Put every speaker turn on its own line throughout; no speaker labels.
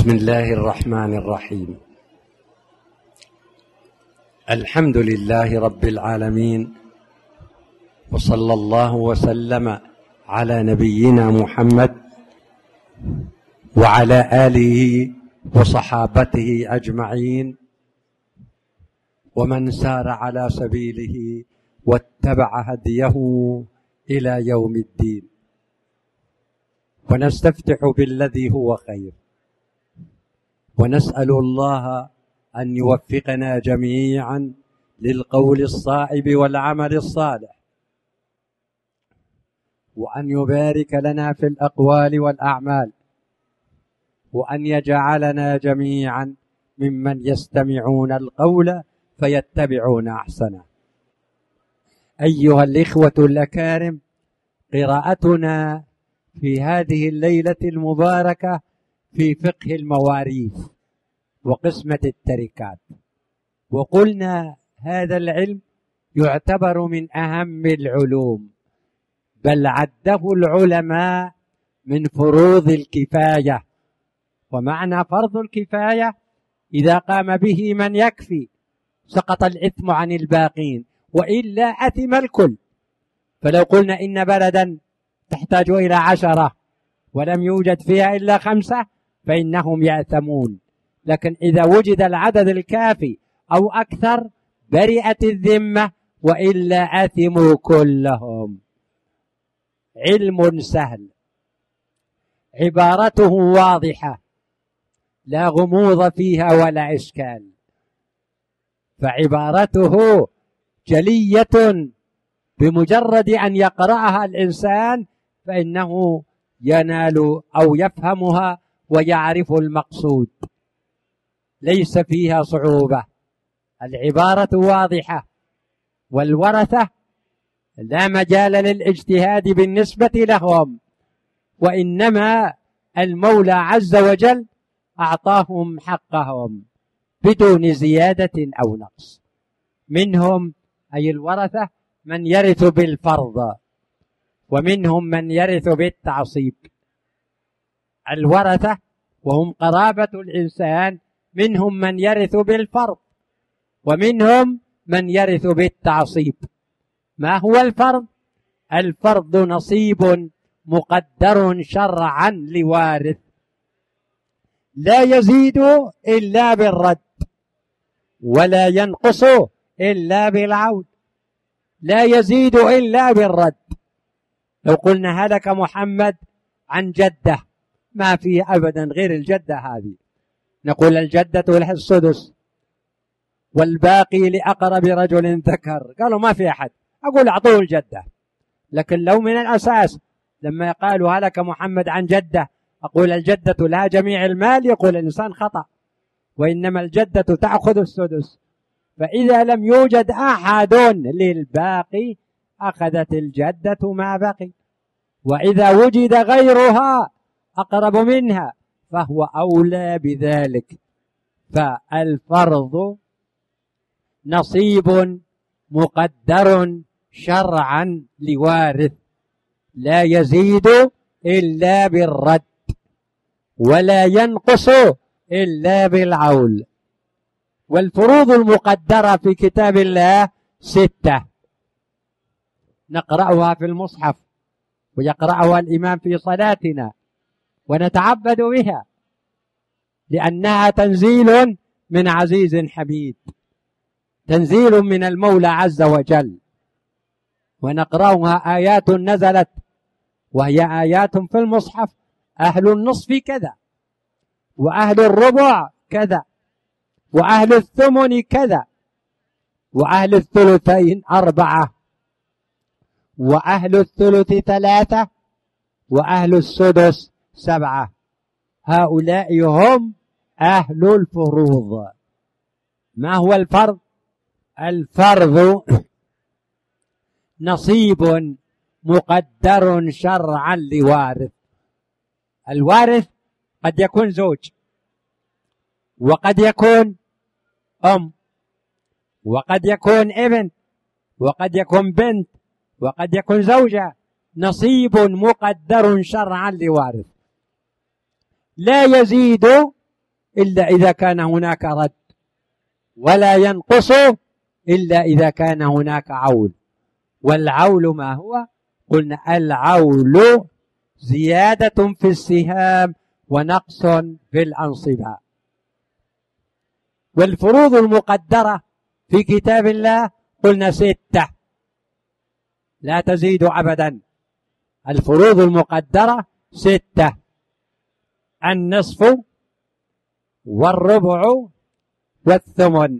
بسم الله الرحمن الرحيم. الحمد لله رب العالمين، وصلى الله وسلم على نبينا محمد وعلى آله وصحابته أجمعين، ومن سار على سبيله واتبع هديه إلى يوم الدين. ونستفتح بالذي هو خير، ونسأل الله أن يوفقنا جميعا للقول الصائب والعمل الصالح، وأن يبارك لنا في الأقوال والأعمال، وأن يجعلنا جميعا ممن يستمعون القول فيتبعون أحسنه. أيها الإخوة الأكارم، قراءتنا في هذه الليلة المباركة في فقه المواريث وقسمة التركات. وقلنا هذا العلم يعتبر من أهم العلوم، بل عده العلماء من فروض الكفاية. ومعنى فرض الكفاية إذا قام به من يكفي سقط الإثم عن الباقين، وإلا أثم الكل. فلو قلنا إن بلدا تحتاج إلى 10 ولم يوجد فيها إلا 5 فإنهم يأثمون، لكن إذا وجد العدد الكافي أو أكثر برئت الذمة، وإلا أثموا كلهم. علم سهل، عبارته واضحة، لا غموض فيها ولا إشكال، فعبارته جلية بمجرد أن يقرأها الإنسان فإنه ينال أو يفهمها ويعرف المقصود، ليس فيها صعوبة. العبارة واضحة، والورثة لا مجال للاجتهاد بالنسبة لهم، وإنما المولى عز وجل أعطاهم حقهم بدون زيادة أو نقص. منهم أي الورثة من يرث بالفرض، ومنهم من يرث بالتعصيب. الورثة وهم قرابة الإنسان منهم من يرث بالفرض، ومنهم من يرث بالتعصيب. ما هو الفرض؟ الفرض نصيب مقدر شرعا لوارث، لا يزيد إلا بالرد، ولا ينقص إلا بالعود، لا يزيد إلا بالرد. لو قلنا هلك محمد عن جدة، ما فيه أبدا غير الجدة هذه، نقول الجدة لها السدس والباقي لأقرب رجل ذكر. قالوا ما في أحد، أقول أعطوه الجدة. لكن لو من الأساس لما قالوا هلك محمد عن جدة أقول الجدة لها جميع المال، يقول الإنسان خطأ، وإنما الجدة تأخذ السدس. فإذا لم يوجد أحد للباقي أخذت الجدة ما بقي، وإذا وجد غيرها أقرب منها فهو أولى بذلك. فالفرض نصيب مقدر شرعا لوارث، لا يزيد إلا بالرد، ولا ينقص إلا بالعول. والفروض المقدرة في كتاب الله 6 نقرأها في المصحف، ويقرأها الإمام في صلاتنا ونتعبد بها، لأنها تنزيل من عزيز حميد، تنزيل من المولى عز وجل. ونقرأها آيات نزلت، وهي آيات في المصحف: أهل النصف كذا، وأهل الربع كذا، وأهل الثمن كذا، وأهل الثلثين 4، وأهل الثلث 3، وأهل السدس 7. هؤلاء هم أهل الفروض. ما هو الفرض؟ الفرض نصيب مقدر شرعا لوارث. الوارث قد يكون زوج، وقد يكون أم، وقد يكون ابن، وقد يكون بنت، وقد يكون زوجة. نصيب مقدر شرعا لوارث، لا يزيد إلا إذا كان هناك رد، ولا ينقص إلا إذا كان هناك عول. والعول ما هو؟ قلنا العول زيادة في السهام ونقص في الأنصبة. والفروض المقدرة في كتاب الله قلنا 6 لا تزيد أبدا. الفروض المقدرة 6: النصف والربع والثمن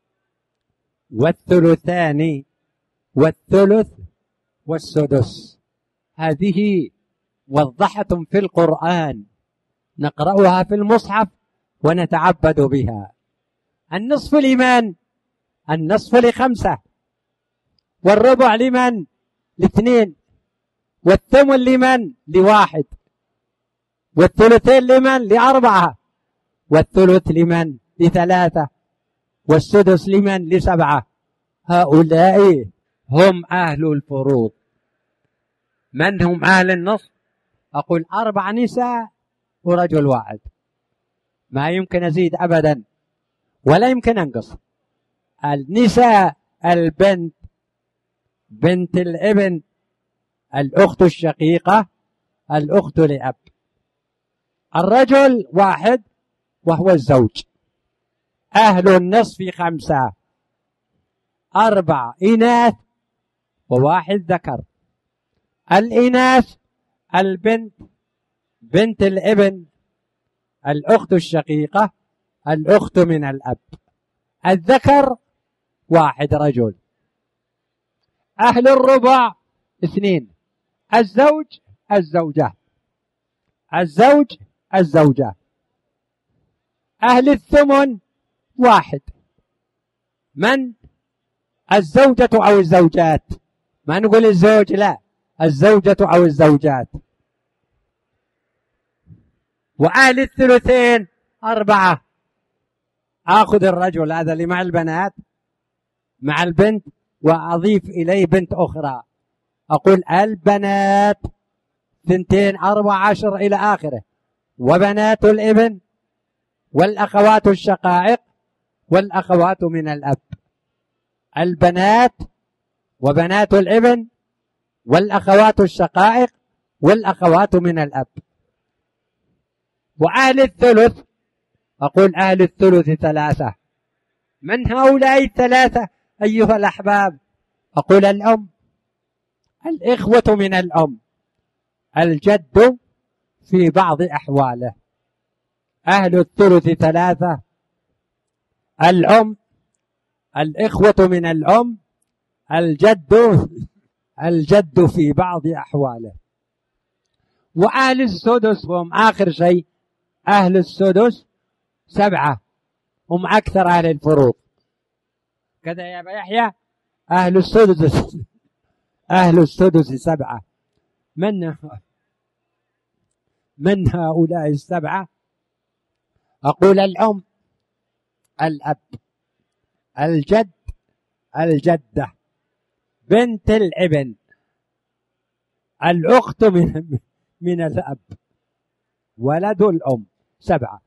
والثلثان والثلث والسدس. هذه موضحة في القرآن، نقرأها في المصحف ونتعبد بها. النصف لمن؟ النصف ل5، والربع لمن؟ ل2، والثمن لمن؟ ل1، والثلثين لمن؟ ل4، والثلث لمن؟ ل3، والسدس لمن؟ ل7. هؤلاء هم أهل الفروض. من هم أهل النصف؟ أقول 4 نساء ورجل واحد، ما يمكن أزيد أبدا ولا يمكن أنقص. النساء: البنت، بنت الابن، الأخت الشقيقة، الأخت لأب. الرجل 1 وهو الزوج. أهل النصف 5: 4 إناث و1 ذكر. الإناث: البنت، بنت الابن، الأخت الشقيقة، الأخت من الأب. الذكر 1 رجل. أهل الربع 2: الزوج، الزوجة، الزوج، الزوجة. أهل الثمن 1: من؟ الزوجة أو الزوجات. ما نقول الزوج، لا، الزوجة أو الزوجات. وأهل الثلثين 4: آخذ الرجل هذا اللي مع البنات مع البنت، وأضيف إليه بنت أخرى، أقول البنات 2 4 10 إلى آخره، وبنات الابن، والأخوات الشقائق، والأخوات من الأب. البنات وبنات الابن والأخوات الشقائق والأخوات من الأب. وأهل الثلث، أقول أهل الثلث 3. من هؤلاء 3 أيها الأحباب؟ أقول الأم، الإخوة من الأم، الجد في بعض أحواله. أهل الثلث 3: الأم، الإخوة من الأم، الجد في بعض أحواله. وأهل السدس هم آخر شيء. أهل السدس 7، هم أكثر أهل الفروض. كذا يا أبا يحيى؟ أهل السدس 7. من هؤلاء 7؟ أقول الأم، الأب، الجد، الجدة، بنت الابن، الأخت من الأب، ولد الأم. 7.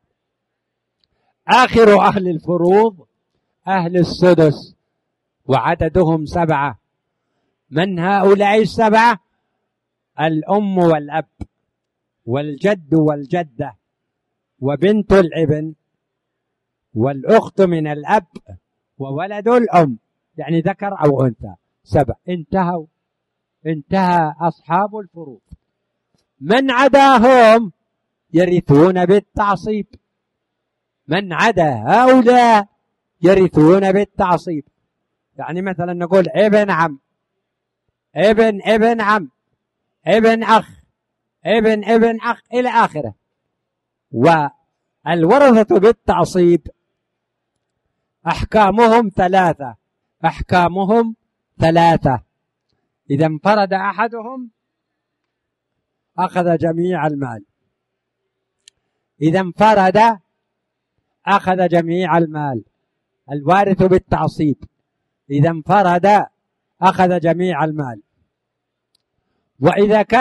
آخر أهل الفروض أهل السدس، وعددهم 7. من هؤلاء 7؟ الأم والأب والجد والجدة وبنت الابن والأخت من الأب وولد الأم، يعني ذكر أو أنثى. 7. انتهى أصحاب الفروض. من عداهم يرثون بالتعصيب. من عدا هؤلاء يرثون بالتعصيب. يعني مثلا نقول ابن عم، ابن عم، ابن أخ، ابن أخ إلى آخره. والورثة بالتعصيب أحكامهم 3. أحكامهم 3: إذا انفرد أحدهم أخذ جميع المال، إذا انفرد أخذ جميع المال. الوارث بالتعصيب إذا انفرد أخذ جميع المال.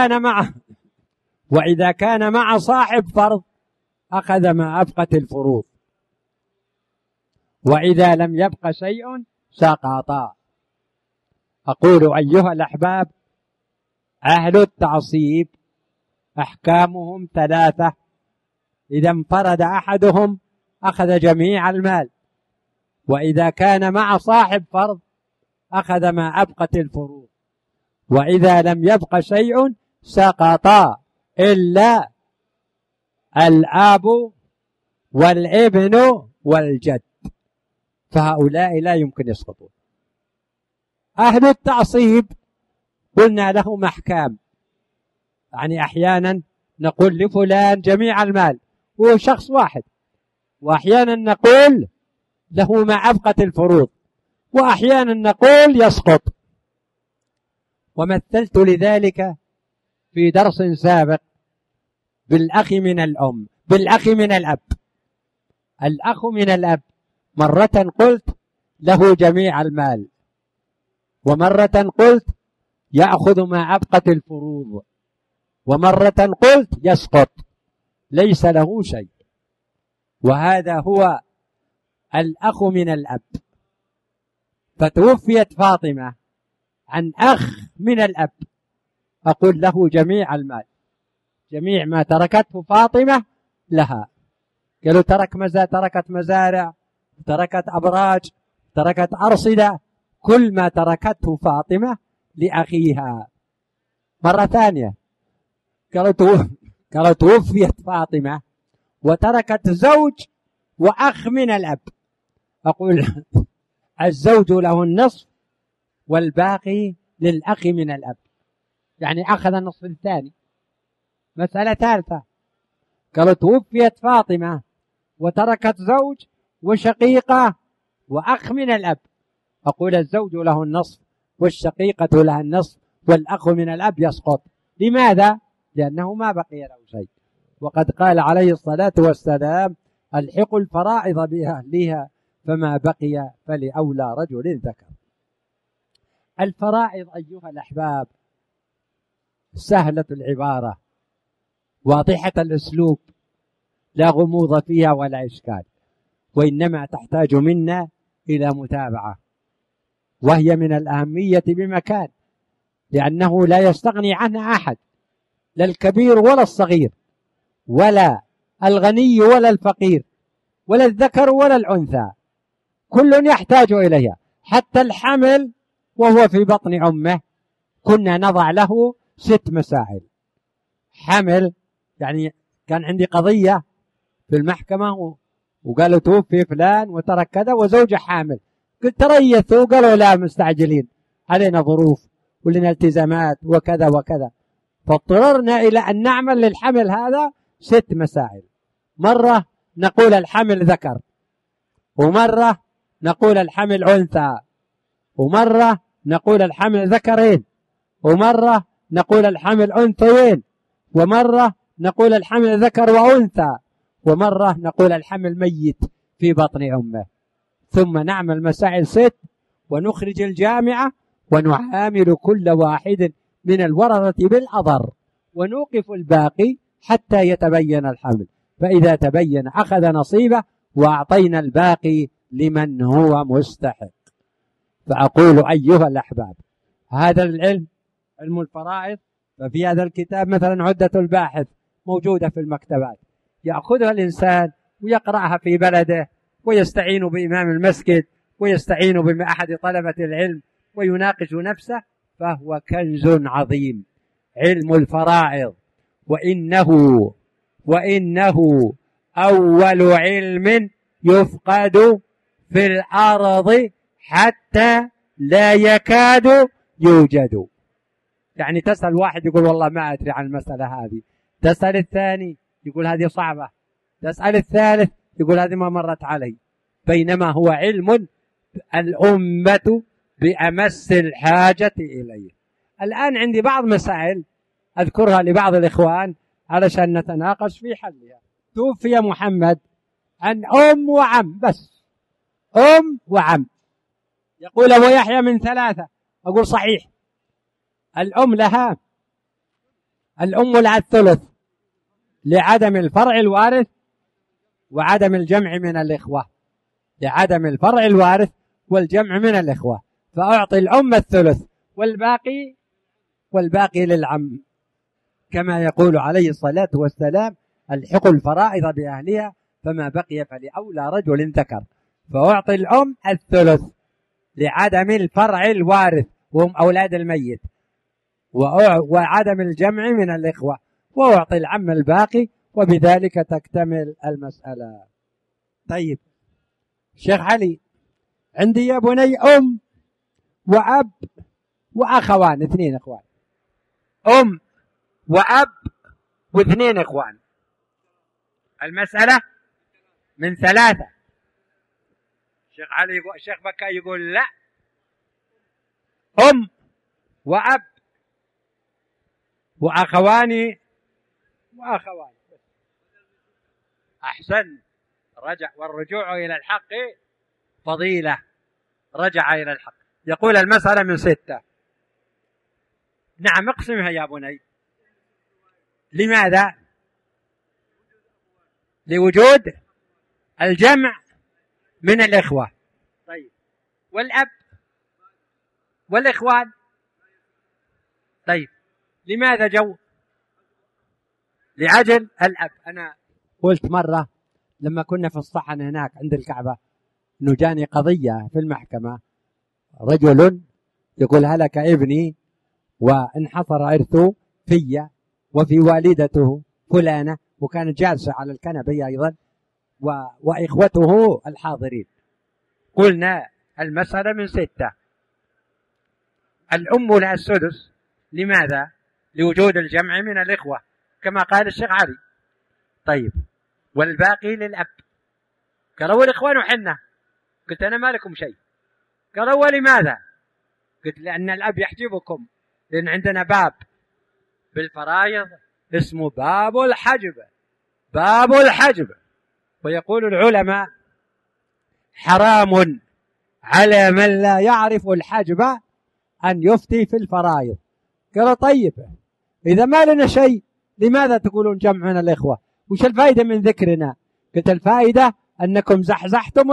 وإذا كان مع صاحب فرض أخذ ما أبقت الفروض. وإذا لم يبق شيء سقطا. أقول أيها الأحباب، أهل التعصيب أحكامهم ثلاثة: إذا انفرد أحدهم أخذ جميع المال، وإذا كان مع صاحب فرض أخذ ما أبقت الفروض، وإذا لم يبق شيء سقطا إلا الأب والابن والجد، فهؤلاء لا يمكن يسقطون. أهل التعصيب قلنا لهم أحكام، يعني أحيانا نقول لفلان جميع المال هو شخص واحد، وأحيانا نقول له ما أبقت الفروض، وأحيانا نقول يسقط. ومثلت لذلك في درس سابق بالأخ من الأم، بالأخ من الأب. الأخ من الأب مرة قلت له جميع المال، ومرة قلت يأخذ ما أبقت الفروض، ومرة قلت يسقط ليس له شيء. وهذا هو الأخ من الأب. فتوفيت فاطمة عن أخ من الأب، أقول له جميع المال، جميع ما تركته فاطمة لها. قالوا تركت مزارع، تركت أبراج، تركت أرصدة، كل ما تركته فاطمة لأخيها. مرة ثانية قالوا توفيت فاطمة وتركت زوج وأخ من الأب، أقول الزوج له النصف والباقي للأخ من الأب، يعني أخذ النصف الثاني. مسألة ثالثة، قالوا توفيت فاطمة وتركت زوج وشقيقة وأخ من الأب، أقول الزوج له النصف والشقيقة لها النصف والأخ من الأب يسقط. لماذا؟ لأنه ما بقي له شيء، وقد قال عليه الصلاة والسلام الحقوا الفرائض بأهلها فما بقي فلأولى رجل ذكر. الفرائض أيها الأحباب سهلة العبارة، واضحة الأسلوب، لا غموض فيها ولا إشكال، وإنما تحتاج منا إلى متابعة، وهي من الأهمية بمكان، لأنه لا يستغني عنها أحد، لا الكبير ولا الصغير، ولا الغني ولا الفقير، ولا الذكر ولا الأنثى، كل يحتاج إليها. حتى الحمل وهو في بطن أمه كنا نضع له 6 مسائل. حمل، يعني كان عندي قضية في المحكمة وقالوا توفي فلان وترك كذا وزوجه حامل، قلت تريثوا، قالوا لا مستعجلين علينا ظروف ولنا التزامات وكذا وكذا، فاضطررنا إلى أن نعمل للحمل هذا 6 مسائل. مرة نقول الحمل ذكر، ومرة نقول الحمل أنثى، ومرة نقول الحمل ذكرين، ومرة نقول الحمل أنثيين، ومرة نقول الحمل ذكر وأنثى، ومرة نقول الحمل ميت في بطن أمه. ثم نعمل مسائل 6 ونخرج الجامعة ونعامل كل واحد من الورثة بالأضر، ونوقف الباقي حتى يتبين الحمل، فإذا تبين أخذ نصيبه وأعطينا الباقي لمن هو مستحق. فأقول أيها الأحباب، هذا العلم علم الفرائض، ففي هذا الكتاب مثلا عدة الباحث موجودة في المكتبات، يأخذها الإنسان ويقرأها في بلده، ويستعين بإمام المسجد، ويستعين بأحد طلبة العلم، ويناقش نفسه، فهو كنز عظيم علم الفرائض. وإنه أول علم يفقد في الأرض حتى لا يكاد يوجد. يعني تسأل واحد يقول والله ما أدري عن المسألة هذه، تسأل الثاني يقول هذه صعبة، تسأل الثالث يقول هذه ما مرت علي، بينما هو علم الأمة بأمس الحاجة إليه. الآن عندي بعض مسائل أذكرها لبعض الإخوان علشان نتناقش في حلها. توفي محمد عن أم وعم، بس أم وعم. يقول أبو يحيى من 3، أقول صحيح. الأم لها الثلث لعدم الفرع الوارث وعدم الجمع من الإخوة، لعدم الفرع الوارث والجمع من الإخوة، فأعطي الأم الثلث والباقي للعم، كما يقول عليه الصلاة والسلام: الحقوا الفرائض بأهلها فما بقي فلأولى رجل ذكر. فأعطي الأم الثلث لعدم الفرع الوارث وهم أولاد الميت وعدم الجمع من الإخوة، وأعطي العم الباقي، وبذلك تكتمل المسألة. طيب شيخ علي، عندي يا بني أم وأب وأخوان، 2 إخوان، أم وأب و2 إخوان، المسألة من 3. الشيخ علي يقول، الشيخ بكاء يقول لا، أم وأب وأخوان أحسن. والرجوع إلى الحق فضيلة، رجع إلى الحق. يقول المسألة من 6. نعم اقسمها يا بني. لماذا؟ لوجود الجمع من الإخوة. طيب والأب والإخوان؟ طيب لماذا جو؟ لعجل الأب. أنا قلت مرة لما كنا في الصحن هناك عند الكعبة إنه جاني قضية في المحكمة، رجل يقول هلك ابني وانحصر عرثه في وفي والدته فلانة، وكانت جالسة على الكنبة أيضا وإخوته الحاضرين. قلنا المسألة من 6. الأم لها السدس. لماذا؟ لوجود الجمع من الإخوة كما قال الشيخ علي. طيب والباقي للأب. قالوا الإخوان وحنا. قلت أنا ما لكم شيء. قالوا ولماذا؟ قلت لأن الأب يحجبكم، لأن عندنا باب بالفرائض اسمه باب الحجب. باب الحجب. ويقول العلماء حرام على من لا يعرف الحجب أن يفتي في الفرائض. قالوا طيب إذا ما لنا شيء لماذا تقولون جمع من الإخوة؟ وش الفائدة من ذكرنا؟ قلت الفائدة أنكم زحزحتم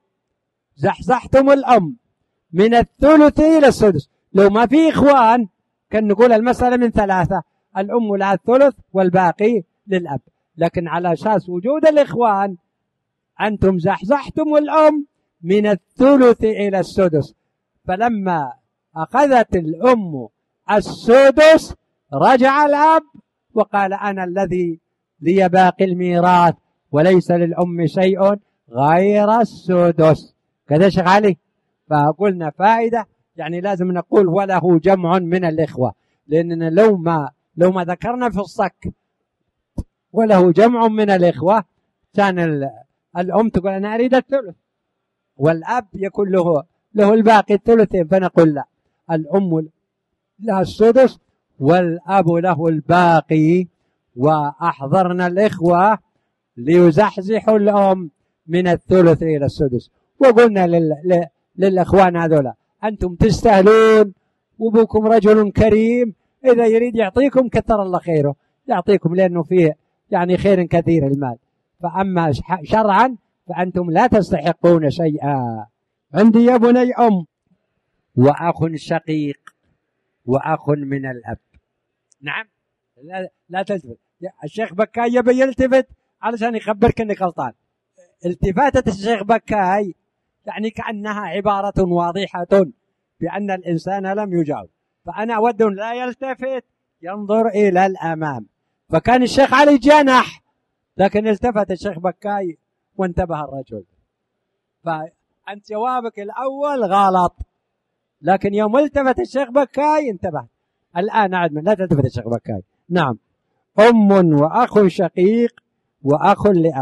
الأم من الثلث إلى السدس. لو ما في إخوان كان نقول المسألة من 3، الأم لها الثلث والباقي للأب، لكن على أساس وجود الإخوان أنتم زحزحتم الأم من الثلث إلى السدس. فلما أخذت الأم السدس رجع الأب وقال أنا الذي لي باقي الميراث وليس للأم شيء غير السدس. كذا شيخ علي. فقلنا فائدة، يعني لازم نقول وله جمع من الإخوة، لأننا لو ما ذكرنا في الصك وله جمع من الإخوة كان الأم تقول أنا أريد الثلث، والأب يكون له الباقي الثلثين، فنقول لا، الأم لها السدس والأب له الباقي، وأحضرنا الإخوة ليزحزحوا الأم من الثلث إلى السدس. وقلنا للإخوان هذولا أنتم تستاهلون، وابوكم رجل كريم، إذا يريد يعطيكم كثر الله خيره يعطيكم، لأنه فيه يعني خير كثير المال. فأما شرعا فأنتم لا تستحقون شيئا. عندي يا بني أم وأخ شقيق وأخ من الأب. نعم لا تلتفت. الشيخ بكاي يبي يلتفت علشان يخبرك أنك غلطان. التفاتة الشيخ بكاي يعني كأنها عبارة واضحة بأن الإنسان لم يجاوب، فأنا أود لا يلتفت، ينظر إلى الأمام. فكان الشيخ علي جنح، لكن التفت الشيخ بكاي وانتبه الرجل. فأنت جوابك الأول غلط، لكن يوم التفت الشيخ بكاي انتبه. الآن أعد لا تلتفت الشيخ بكاي. نعم أم وأخ شقيق وأخ لأب.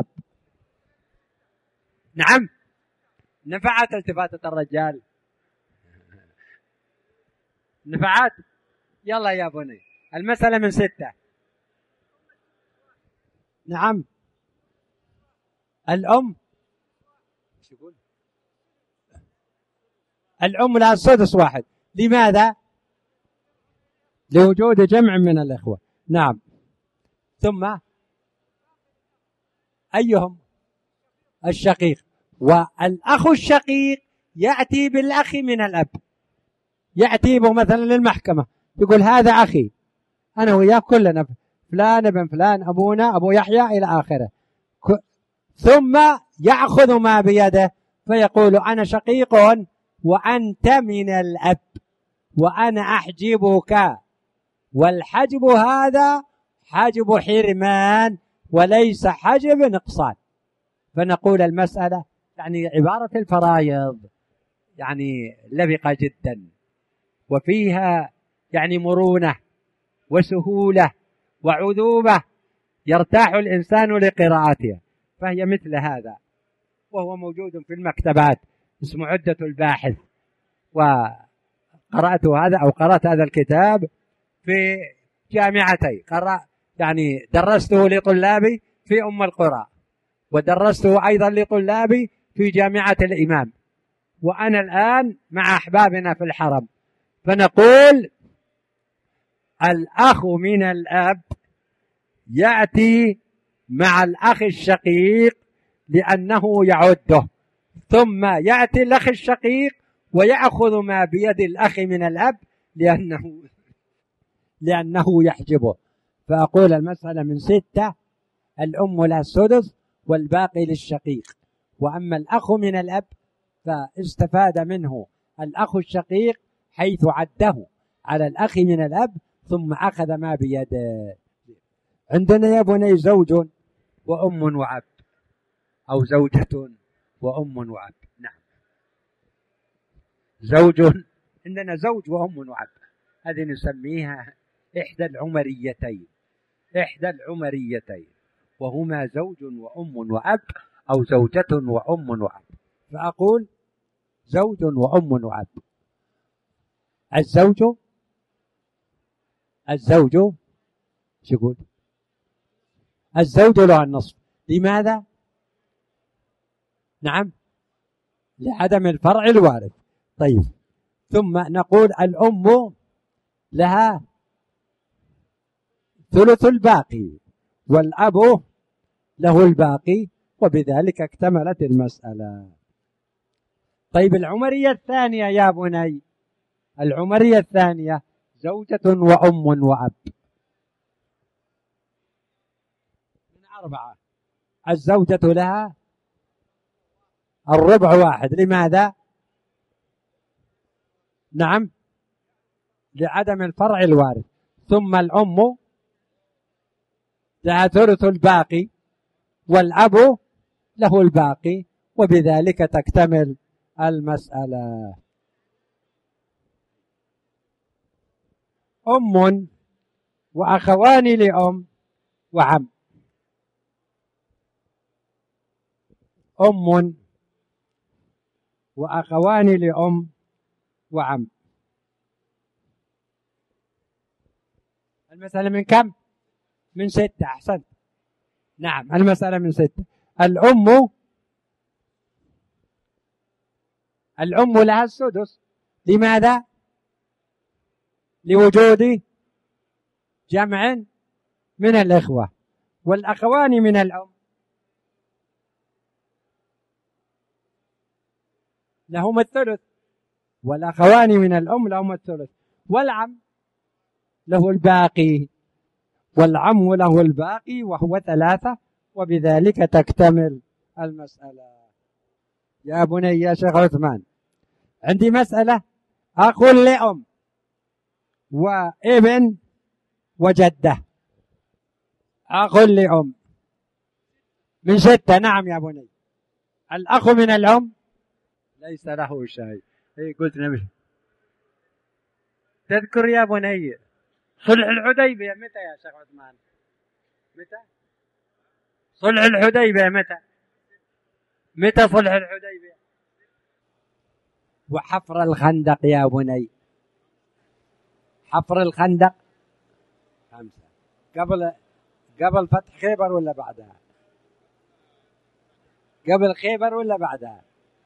نعم نفعت التفاتة الرجال، نفعت. يلا يا بني المسألة من 6. نعم الأم لها السدس واحد. لماذا؟ لوجود جمع من الإخوة. نعم ثم أيهم؟ الشقيق. والأخ الشقيق يأتي بالأخ من الأب، يأتي به مثلا للمحكمة يقول هذا أخي أنا وياه كلنا فلان ابن فلان أبونا أبو يحيى إلى آخره، ثم يأخذ ما بيده فيقول أنا شقيق وأنت من الأب وأنا أحجبك، والحجب هذا حجب حرمان وليس حجب نقصان. فنقول المسألة يعني عبارة الفرائض يعني لبقة جدا، وفيها يعني مرونة وسهولة وعذوبة يرتاح الإنسان لقراءتها، فهي مثل هذا، وهو موجود في المكتبات اسمه عدة الباحث. وقرأت هذا أو قرأت هذا الكتاب في جامعتي، يعني درسته لطلابي في أم القرى، ودرسته أيضا لطلابي في جامعة الإمام، وأنا الآن مع أحبابنا في الحرم. فنقول الأخ من الأب يأتي مع الأخ الشقيق لأنه يعده، ثم يأتي الأخ الشقيق ويأخذ ما بيد الأخ من الأب لأنه يحجبه. فأقول المسألة من 6، الأم لها السدس والباقي للشقيق. وأما الأخ من الأب فاستفاد منه الأخ الشقيق حيث عده على الأخ من الأب ثم أخذ ما بيده. عندنا يا بني زوج وأم وأب، أو زوجة وأم وأب. نعم، زوج، عندنا زوج وأم وأب، هذه نسميها إحدى العمريتين، إحدى العمريتين، وهما زوج وأم وأب أو زوجة وأم وأب. فأقول زوج وأم وأب. الزوج شو يقول؟ الزوج له النصف. لماذا؟ نعم، لعدم الفرع الوارث. طيب، ثم نقول الأم لها ثلث الباقي والأب له الباقي، وبذلك اكتملت المسألة. طيب، العمرية الثانية يا بني، العمرية الثانية زوجة وأم وأب من 4. الزوجة لها الربع واحد. لماذا؟ نعم، لعدم الفرع الوارث. ثم الأم لها ثلث الباقي والأب له الباقي، وبذلك تكتمل المسألة. أم وأخوان لأم وعم. أم وأخوان لأم وعم. المسألة من كم؟ من 6. أحسنت. نعم، المسألة من 6. الأم لها السدس. لماذا؟ لوجود جمع من الإخوة. والأخوان من الأم لهم الثلث، والأخوان من الأم لهم الثلث. والعم له الباقي، والعم له الباقي وهو 3، وبذلك تكتمل المسألة. يا بني يا شيخ عثمان، عندي مسألة أخ لأم وابن وجدة. أخ لأم من 6. نعم يا بني. الأخ من الأم ليس له شيء. قلت نبي تذكر يا بني صلح الحديبية متى يا شيخ عثمان؟ متى صلح الحديبية؟ متى صلح الحديبية؟ وحفر الخندق يا بني، حفر الخندق 5. قبل فتح خيبر ولا بعدها؟ قبل خيبر ولا بعدها؟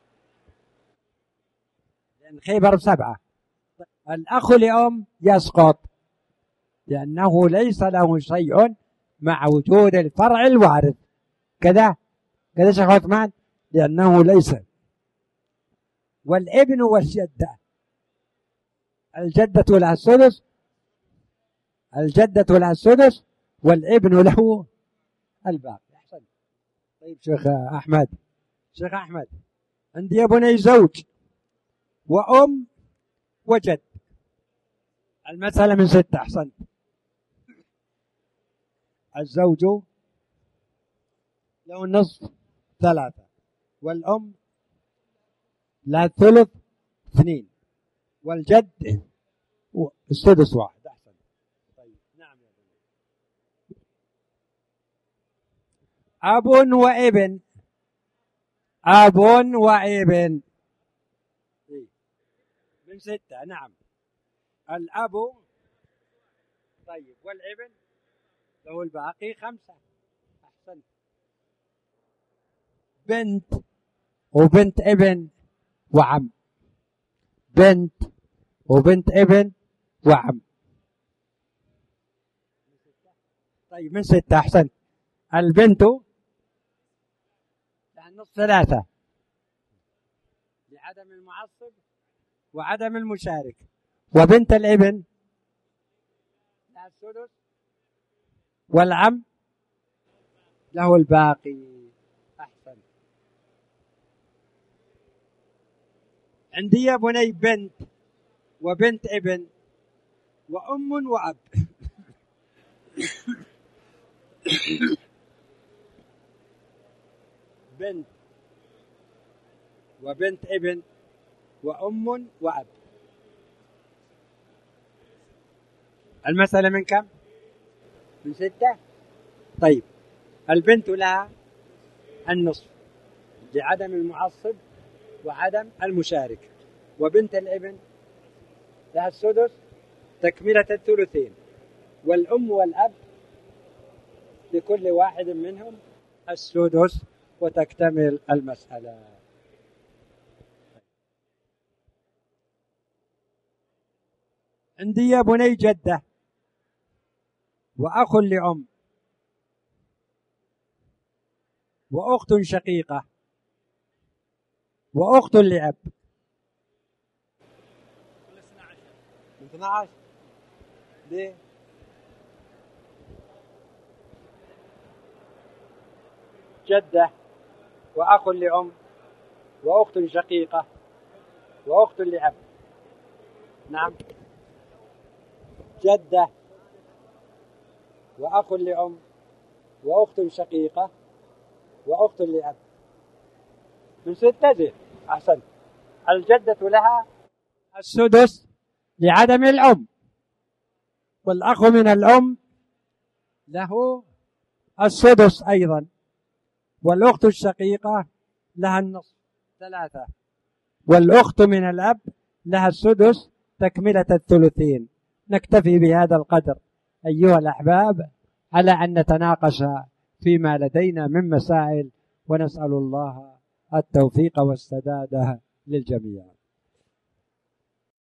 لأن خيبر 7. الأخ لأم يسقط لأنه ليس له شيء مع وجود الفرع الوارث. كذا شيخ عثمان. لأنه ليس. والابن والجدة، الجدة لها السدس، الجدة لها السدس والابن له الباقي. أحسن. طيب شيخ أحمد، شيخ أحمد، عندي يا بني زوج وأم وجد، المسألة من 6. أحسنت. الزوج له النصف 3، والأم لها الثلث 2، والجد السدس 1. أحسن. طيب نعم يا بني. أب وابن، أب وابن من 6. نعم. الأب طيب، والابن له الباقي 5. أحسن. بنت وبنت ابن وعم، بنت وبنت ابن وعم. طيب من 6. أحسن. البنت النصف 3 لعدم المعصب وعدم المشارك، وبنت الابن لها السدس، والعم له الباقي. أحسن. عندي يا بني بنت وبنت ابن وأم وأب. بنت وبنت ابن وأم وأب. المسألة من كم؟ من 6. طيب البنت لها النصف لعدم المعصب وعدم المشارك، وبنت الابن لها السدس تكملة الثلثين، والأم والأب لكل واحد منهم السدس، وتكتمل المسألة. عندي يا بني جدة وأخ لأم وأخت شقيقة وأخت لأب. 12. ليه؟ جدة وأخ لأم وأخت شقيقة وأخت لأب. نعم. جدة وأخ لأم وأخت شقيقة وأخت لأب من 6 زين. أحسن. الجدة لها السدس لعدم الأم، والأخ من الأم له السدس أيضا، والأخت الشقيقة لها النصف 3، والأخت من الأب لها السدس تكملة الثلثين. نكتفي بهذا القدر أيها الأحباب على أن نتناقش فيما لدينا من مسائل، ونسأل الله التوفيق والسداد للجميع.